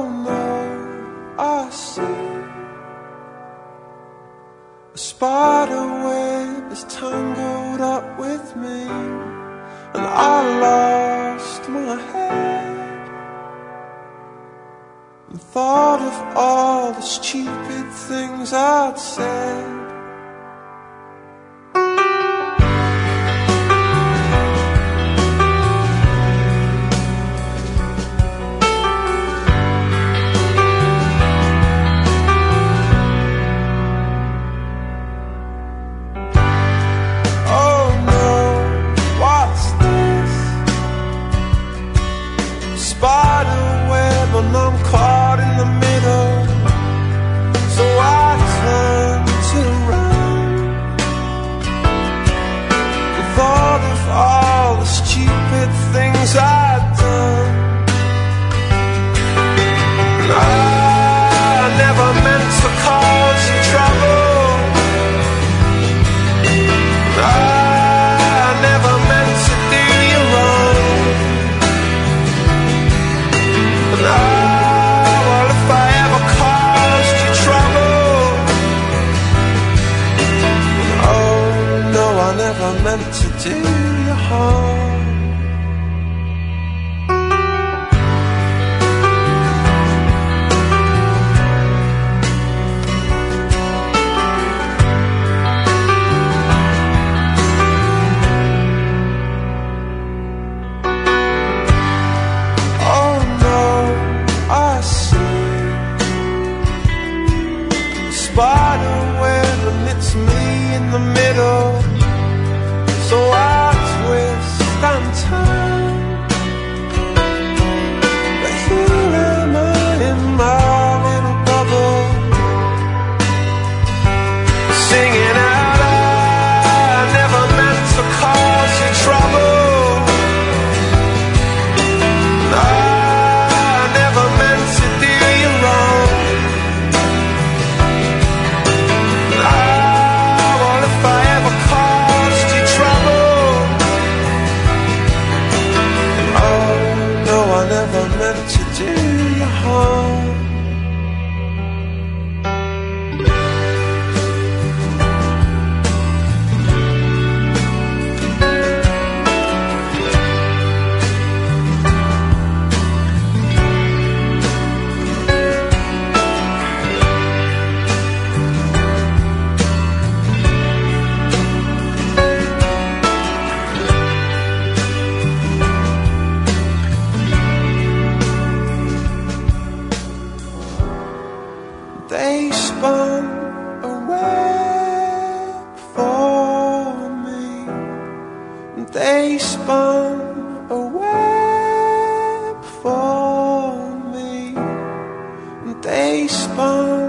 Oh no, I see a spider web is tangled up with me, and I lost my head and thought of all the stupid things I'd said. Spiderweb and I'm caught in the middle, so I turn to run and thought of all the stupid things I'd done. And I never meant to cause you trouble, and I never meant to do you wrong. Oh, well, if I ever caused you trouble, oh no, I never meant to do you harm. Spiderweb and it's me in the middle, so I twist and turn, but here am I in my little bubble, singing out, I never meant to cause you trouble, I never meant to do you wrong. I never meant to do you harm. They spun a web for me. They spun a web for me. They spun